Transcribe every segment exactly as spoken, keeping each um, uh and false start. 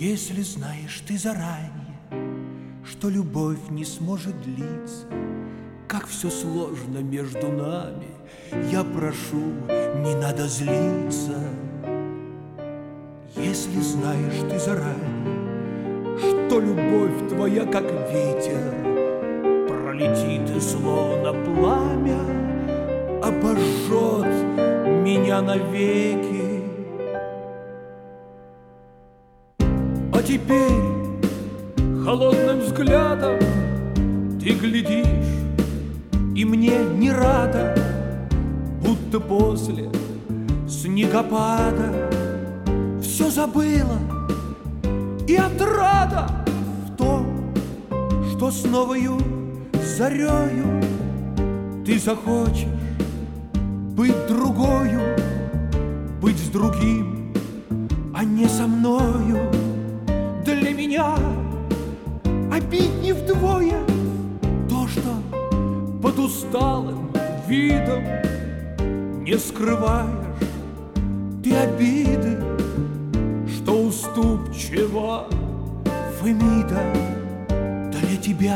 Если знаешь ты заранее, что любовь не сможет длиться, как все сложно между нами, я прошу, не надо злиться. Если знаешь ты заранее, что любовь твоя, как ветер, пролетит и словно пламя обожжет меня навеки. А теперь холодным взглядом ты глядишь, и мне не рада, будто после снегопада все забыла, и отрада в том, что с новою зарею ты захочешь быть другою, быть с другим, а не со мною. Для меня обиднее вдвое то, что под усталым видом не скрываешь ты обиды, что уступчива Фемида для тебя.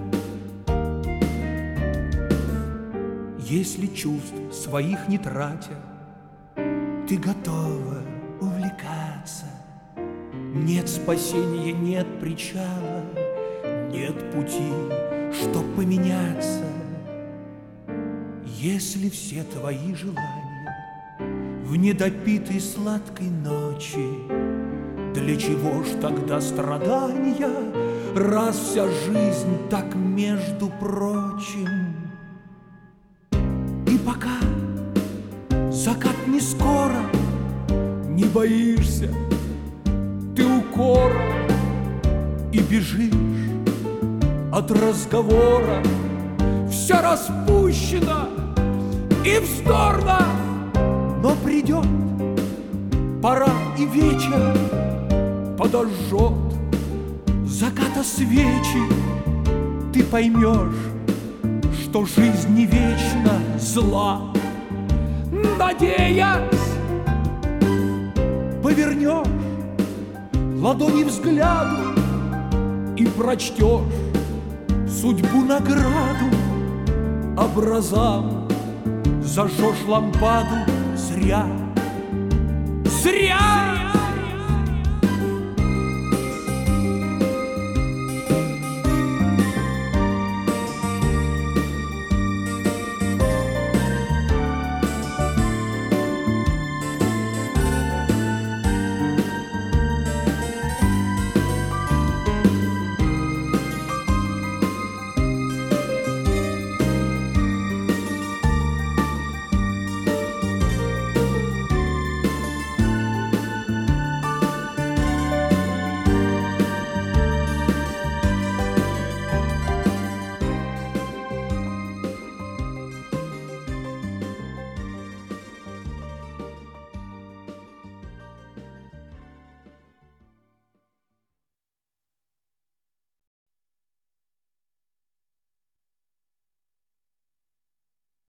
Если чувств своих не тратя, ты готова увлекаться, нет спасения, нет причала, нет пути, чтоб поменяться. Если все твои желания в недопитой сладкой ночи, для чего ж тогда страдания, раз вся жизнь так между прочим? И пока закат не скоро, не боишься ты укора и бежишь от разговора. Все распущено и вздорно, но придет пора, и вечер подожжет заката свечи. Ты поймешь, что жизнь не вечно зла, надеясь, повернешь ладони взгляду и прочтешь судьбу награду. Образам зажжешь лампаду зря, зря.